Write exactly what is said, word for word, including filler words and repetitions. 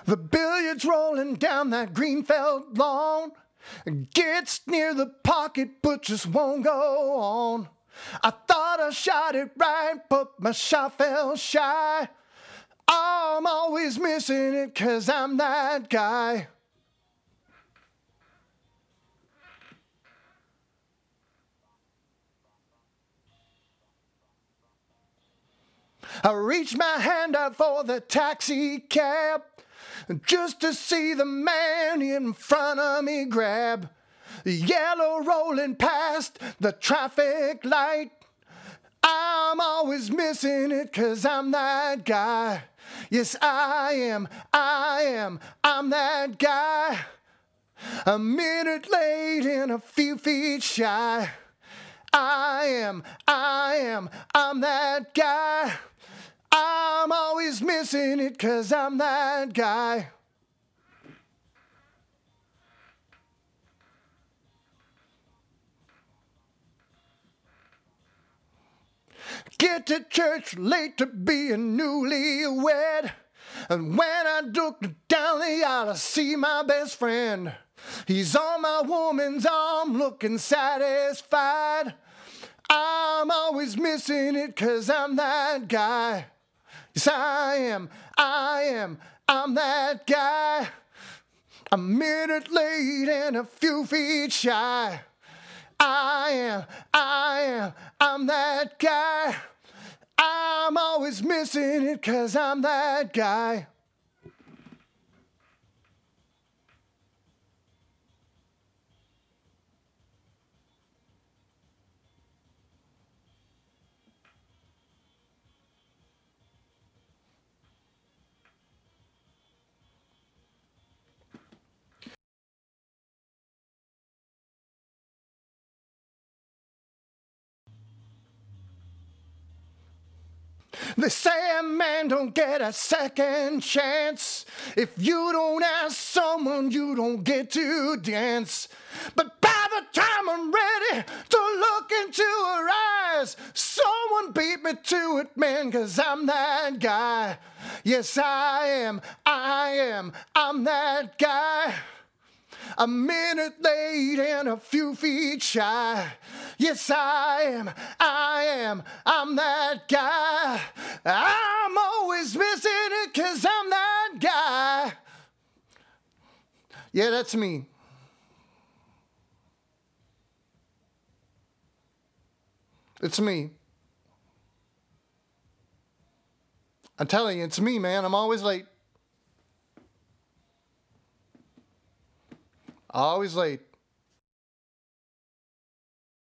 The billiards rolling down that Greenfield lawn gets near the pocket but just won't go on. I thought I shot it right, but my shot fell shy. I'm always missing it 'cause I'm that guy. I reached my hand out for the taxi cab just to see the man in front of me grab. Yellow rolling past the traffic light. I'm always missing it 'cause I'm that guy. Yes, I am, I am, I'm that guy. A minute late and a few feet shy. I am, I am, I'm that guy. I'm always missing it 'cause I'm that guy. Get to church late to be a newlywed. And when I look down the aisle, I see my best friend. He's on my woman's arm looking satisfied. I'm always missing it 'cause I'm that guy. Yes, I am, I am, I'm that guy. A minute late and a few feet shy. I am, I am, I'm that guy. I'm always missing it 'cause I'm that guy. They say a man don't get a second chance. If you don't ask someone, you don't get to dance. But by the time I'm ready to look into her eyes, someone beat me to it, man, 'cause I'm that guy. Yes, I am, I am, I'm that guy. A minute late and a few feet shy. Yes, I am, I am, I'm that guy. I'm always missing it 'cause I'm that guy. Yeah, that's me. It's me. I'm telling you, it's me, man. I'm always late. Always late.